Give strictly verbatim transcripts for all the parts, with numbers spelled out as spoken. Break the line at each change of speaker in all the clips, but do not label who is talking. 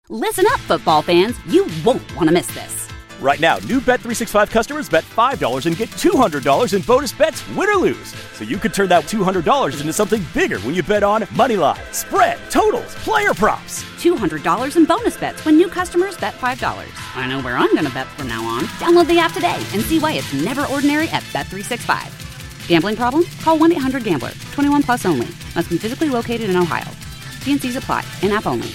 Listen up, football fans. You won't want to miss this.
Right now, new Bet three sixty-five customers bet five dollars and get two hundred dollars in bonus bets, win or lose. So you could turn that two hundred dollars into something bigger when you bet on moneyline, spread, totals, player props.
two hundred dollars in bonus bets when new customers bet five dollars. I know where I'm going to bet from now on. Download the app today and see why it's never ordinary at Bet three sixty-five. Gambling problem? Call one eight hundred gambler. twenty-one plus only. Must be physically located in Ohio. T and C's apply. In-app only.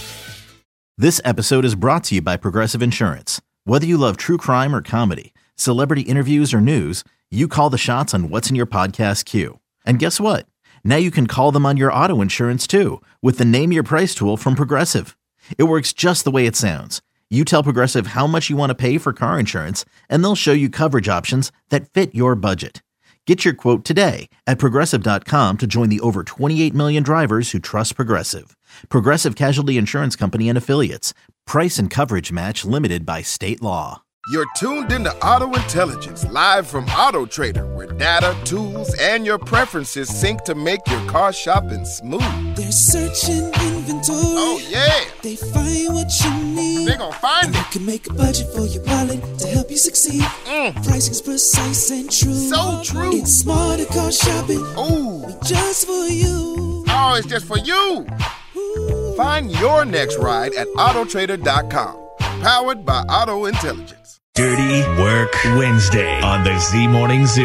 This episode is brought to you by Progressive Insurance. Whether you love true crime or comedy, celebrity interviews or news, you call the shots on what's in your podcast queue. And guess what? Now you can call them on your auto insurance too with the Name Your Price tool from Progressive. It works just the way it sounds. You tell Progressive how much you want to pay for car insurance, and they'll show you coverage options that fit your budget. Get your quote today at Progressive dot com to join the over twenty-eight million drivers who trust Progressive. Progressive Casualty Insurance Company and Affiliates. Price and coverage match limited by state law.
You're tuned into Auto Intelligence, live from Auto Trader, where data, tools, and your preferences sync to make your car shopping smooth.
They're searching inventory.
Oh, yeah.
They find what you need.
They're gonna find
and
it.
They can make a budget for your wallet to help you succeed.
Mm.
Pricing's precise and true.
So true.
It's smarter car shopping.
Ooh.
Just for you.
Oh, it's just for you. Ooh. Find your next ride at Auto Trader dot com. Powered by Auto Intelligence.
Dirty Work Wednesday on the Z Morning Zoo.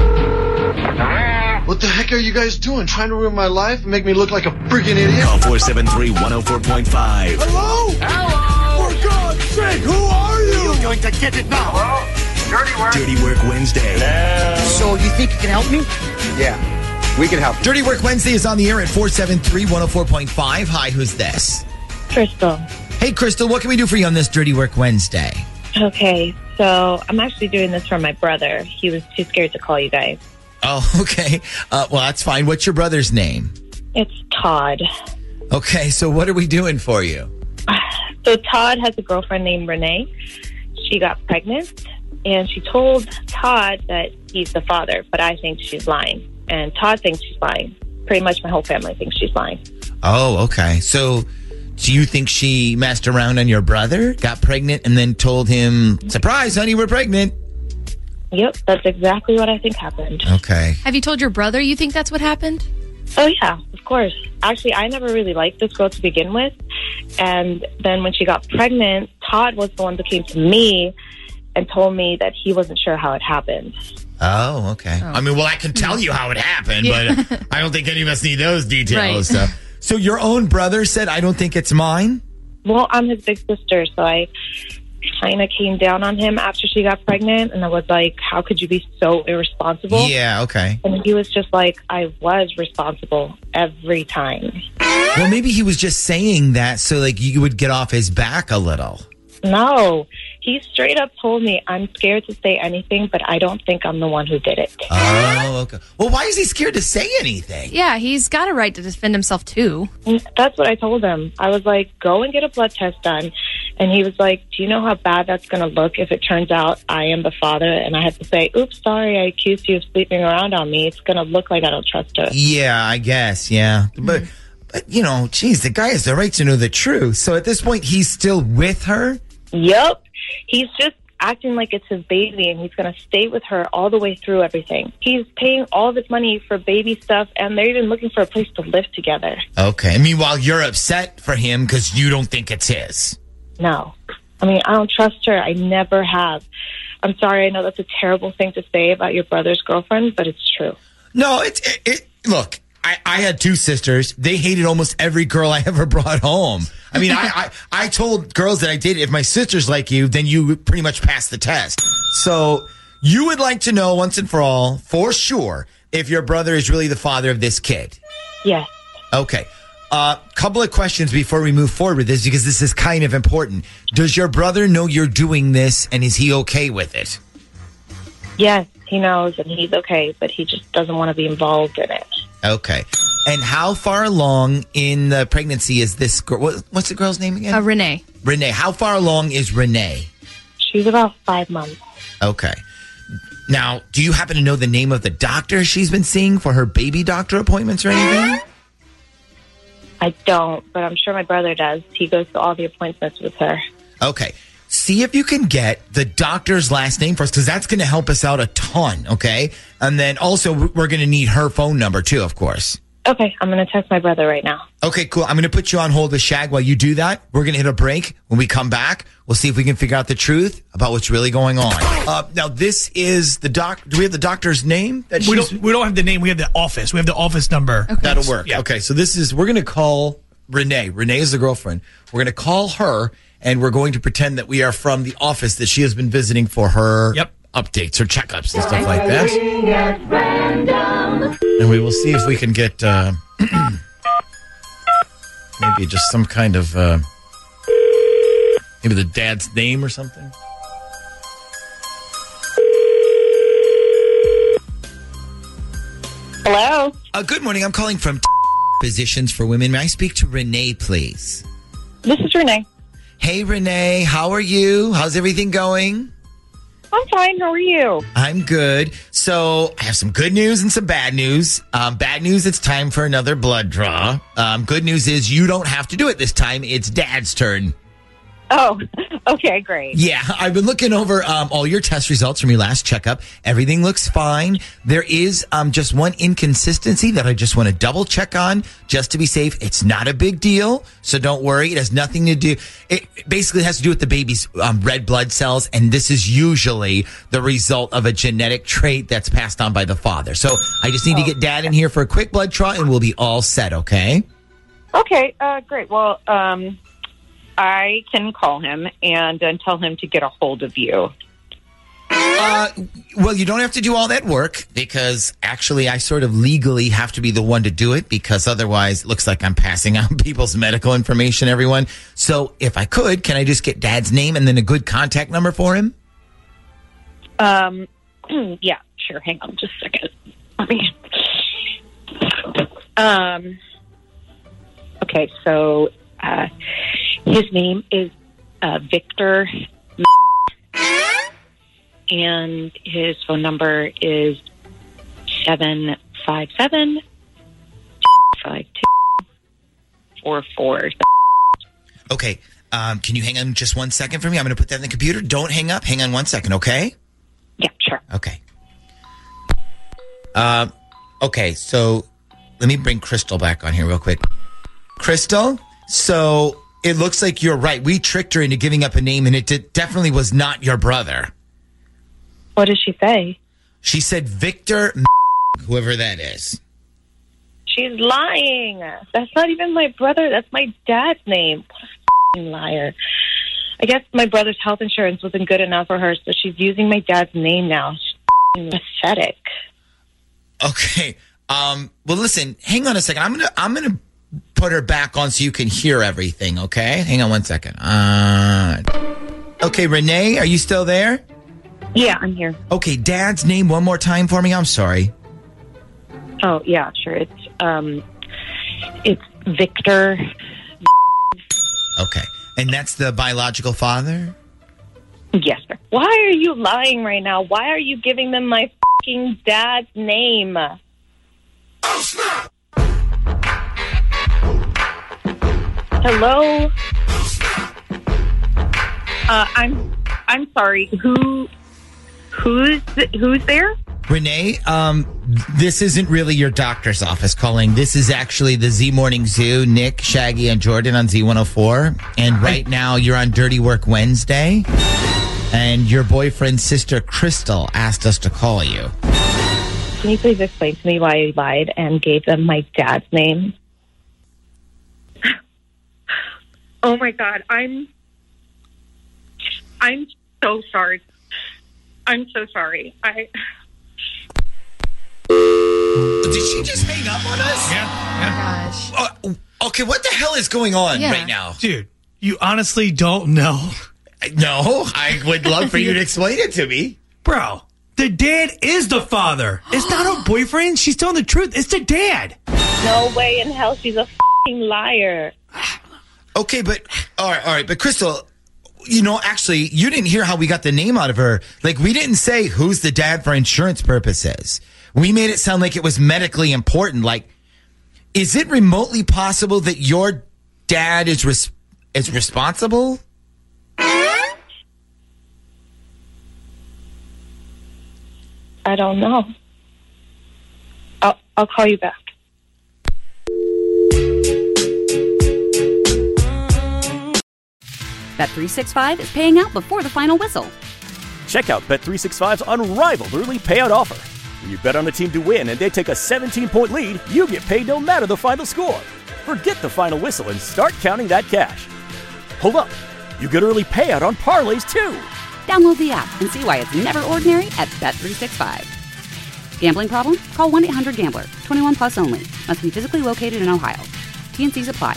What the heck are you guys doing? Trying to ruin my life and make me look like a freaking idiot?
Call four seven three, one oh four point five.
Hello?
Hello?
For God's sake, who are you?
You're going to get it now. Hello? Dirty Work. Dirty Work Wednesday.
Hello? So you think you can help me?
Yeah, we can help you.
Dirty Work Wednesday is on the air at four seven three, one oh four point five. Hi, who's this?
Crystal.
Hey, Crystal, what can we do for you on this Dirty Work Wednesday?
Okay, so I'm actually doing this for my brother. He was too scared to call you guys.
Oh, okay. Uh, well, that's fine. What's your brother's name?
It's Todd.
Okay, so what are we doing for you?
So Todd has a girlfriend named Renee. She got pregnant, and she told Todd that he's the father, but I think she's lying. And Todd thinks she's lying. Pretty much my whole family thinks she's lying.
Oh, okay. So do you think she messed around on your brother, got pregnant, and then told him, surprise, honey, we're pregnant?
Yep, that's exactly what I think happened.
Okay.
Have you told your brother you think that's what happened?
Oh, yeah, of course. Actually, I never really liked this girl to begin with. And then when she got pregnant, Todd was the one that came to me and told me that he wasn't sure how it happened.
Oh, okay. Oh. I mean, well, I can tell you how it happened, yeah. but I don't think any of us need those details. Right. So. so your own brother said, I don't think it's mine?
Well, I'm his big sister, so I kind of came down on him after she got pregnant, and I was like, how could you be so irresponsible?
Yeah, okay.
And he was just like, I was responsible every time.
Well, maybe he was just saying that so like you would get off his back a little.
No, he straight up told me, I'm scared to say anything, but I don't think I'm the one who did it.
Oh, okay. Well, why is he scared to say anything?
Yeah, he's got a right to defend himself, too.
That's what I told him. I was like, go and get a blood test done. And he was like, do you know how bad that's going to look if it turns out I am the father? And I had to say, oops, sorry, I accused you of sleeping around on me. It's going to look like I don't trust her.
Yeah, I guess, yeah. Mm-hmm. But, but, you know, geez, the guy has the right to know the truth. So at this point, he's still with her?
Yep. He's just acting like it's his baby, and he's going to stay with her all the way through everything. He's paying all of his money for baby stuff, and they're even looking for a place to live together.
Okay. Meanwhile, you're upset for him because you don't think it's his.
No. I mean, I don't trust her. I never have. I'm sorry. I know that's a terrible thing to say about your brother's girlfriend, but it's true.
No, it's it, it look, I, I had two sisters. They hated almost every girl I ever brought home. I mean, I, I, I told girls that I dated, if my sister's like you, then you pretty much pass the test. So you would like to know once and for all, for sure, if your brother is really the father of this kid.
Yes.
Okay. A uh, couple of questions before we move forward with this, because this is kind of important. Does your brother know you're doing this, and is he okay with it?
Yes, he knows, and he's okay, but he just doesn't want to be involved in it.
Okay. And how far along in the pregnancy is this girl? What, what's the girl's name again?
Uh, Renee.
Renee. How far along is Renee?
She's about five months.
Okay. Now, do you happen to know the name of the doctor she's been seeing for her baby doctor appointments or anything?
I don't, but I'm sure my brother does. He goes to all the appointments with her.
Okay. See if you can get the doctor's last name first, because that's going to help us out a ton, okay? And then also, we're going to need her phone number, too, of course.
Okay, I'm going to text my brother right now.
Okay, cool. I'm going to put you on hold with Shag while you do that. We're going to hit a break. When we come back, we'll see if we can figure out the truth about what's really going on. Uh, now, this is the doc. Do we have the doctor's name? That
we don't. We don't have the name. We have the office. We have the office number.
Okay.
That'll work.
Yeah.
Okay, so this is. We're going to call Renee. Renee is the girlfriend. We're going to call her, and we're going to pretend that we are from the office that she has been visiting for her.
Yep.
Updates or checkups and stuff like that. And we will see if we can get uh, maybe just some kind of uh, maybe the dad's name or something.
Hello?
Uh, good morning. I'm calling from Physicians for Women. May I speak to Renee, please?
This is Renee.
Hey, Renee. How are you? How's everything going?
I'm fine. How are you?
I'm good. So I have some good news and some bad news. Um, bad news, it's time for another blood draw. Um, good news is you don't have to do it this time. It's Dad's turn.
Oh, okay, great.
Yeah, I've been looking over um, all your test results from your last checkup. Everything looks fine. There is um, just one inconsistency that I just want to double check on just to be safe. It's not a big deal, so don't worry. It has nothing to do. It basically has to do with the baby's um, red blood cells, and this is usually the result of a genetic trait that's passed on by the father. So I just need to get Dad in here for a quick blood draw, and we'll be all set, okay?
Okay, uh, great. Well, um... I can call him and uh, tell him to get a hold of you.
Uh, well, you don't have to do all that work because actually I sort of legally have to be the one to do it because otherwise it looks like I'm passing out people's medical information, everyone. So if I could, can I just get Dad's name and then a good contact number for him?
Um, yeah, sure. Hang on just a second. Let me. Um, okay, so uh, his name is uh, Victor, and his phone number is seven five seven five two four four.
Okay, um, can you hang on just one second for me? I'm going to put that in the computer. Don't hang up. Hang on one second, okay?
Yeah, sure.
Okay. Um, okay, so let me bring Crystal back on here real quick. Crystal, so it looks like you're right. We tricked her into giving up a name, and it did, definitely was not your brother.
What did she say?
She said Victor, whoever that is.
She's lying. That's not even my brother. That's my dad's name. What a f***ing liar. I guess my brother's health insurance wasn't good enough for her, so she's using my dad's name now. She's f***ing pathetic.
Okay. Um, well, listen, hang on a second. I'm gonna I'm gonna put her back on so you can hear everything, okay? Hang on one second. Uh, okay, Renee, are you still there?
Yeah, I'm here.
Okay, Dad's name one more time for me. I'm sorry.
Oh, yeah, sure. It's um, it's Victor.
Okay, and that's the biological father?
Yes, sir. Why are you lying right now? Why are you giving them my fucking dad's name? Oh, snap! Hello?
Uh, I'm I'm sorry. Who who's who's there?
Renee, um, this isn't really your doctor's office calling. This is actually the Z Morning Zoo, Nick, Shaggy, and Jordan on Z one oh four. And right now you're on Dirty Work Wednesday. And your boyfriend's sister, Crystal, asked us to call you.
Can you please explain to me why you lied and gave them my dad's name?
Oh my God, I'm I'm so sorry. I'm so sorry. I
Did she just hang up on us?
Yeah.
yeah. Gosh.
Uh, okay, what the hell is going on
Yeah.
right now?
Dude, you honestly don't know.
No, I would love for you to explain it to me.
Bro, the dad is the father. It's not her boyfriend. She's telling the truth. It's the dad.
No way in hell. She's a fucking liar.
Okay, but all right, all right, but Crystal, you know, actually, you didn't hear how we got the name out of her. Like, we didn't say who's the dad for insurance purposes. We made it sound like it was medically important. Like, Is it remotely possible that your dad is res- is responsible?
I don't know. I'll, I'll call you back.
Bet three sixty-five is paying out before the final whistle.
Check out Bet three sixty-five's unrivaled early payout offer. When you bet on a team to win and they take a seventeen-point lead, you get paid no matter the final score. Forget the final whistle and start counting that cash. Hold up. You get early payout on parlays, too.
Download the app and see why it's never ordinary at Bet three sixty-five. Gambling problem? Call one eight hundred gambler. twenty-one plus only. Must be physically located in Ohio. T and C's apply.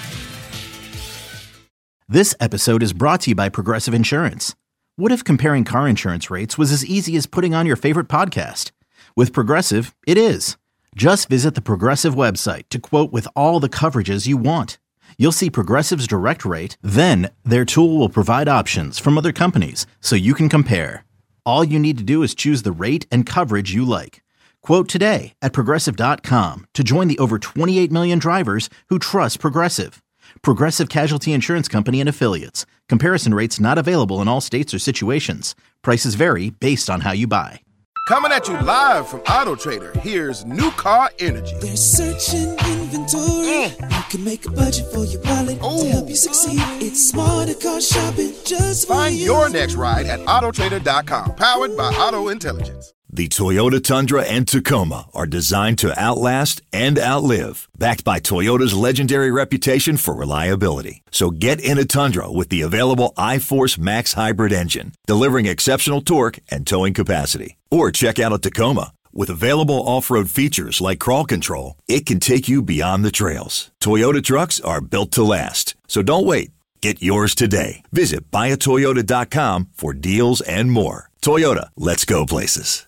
This episode is brought to you by Progressive Insurance. What if comparing car insurance rates was as easy as putting on your favorite podcast? With Progressive, it is. Just visit the Progressive website to quote with all the coverages you want. You'll see Progressive's direct rate, then their tool will provide options from other companies so you can compare. All you need to do is choose the rate and coverage you like. Quote today at Progressive dot com to join the over twenty-eight million drivers who trust Progressive. Progressive Casualty Insurance Company and Affiliates. Comparison rates not available in all states or situations. Prices vary based on how you buy.
Coming at you live from Auto Trader, here's New Car Energy.
They're searching inventory. Mm. You can make a budget for your wallet Ooh. to help you succeed. It's smarter car shopping just for
Find
you.
your next ride at Auto Trader dot com. Powered by Auto Intelligence.
The Toyota Tundra and Tacoma are designed to outlast and outlive, backed by Toyota's legendary reputation for reliability. So get in a Tundra with the available iForce Max hybrid engine, delivering exceptional torque and towing capacity. Or check out a Tacoma. With available off-road features like crawl control, it can take you beyond the trails. Toyota trucks are built to last. So don't wait. Get yours today. Visit buy a toyota dot com for deals and more. Toyota, let's go places.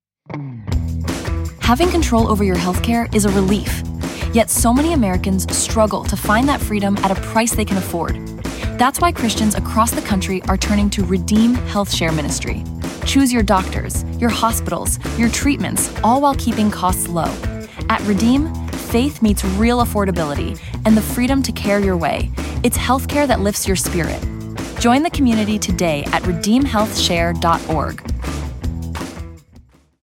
Having control over your healthcare is a relief. Yet so many Americans struggle to find that freedom at a price they can afford. That's why Christians across the country are turning to Redeem Health Share Ministry. Choose your doctors, your hospitals, your treatments, all while keeping costs low. At Redeem, faith meets real affordability and the freedom to care your way. It's healthcare that lifts your spirit. Join the community today at redeem health share dot org.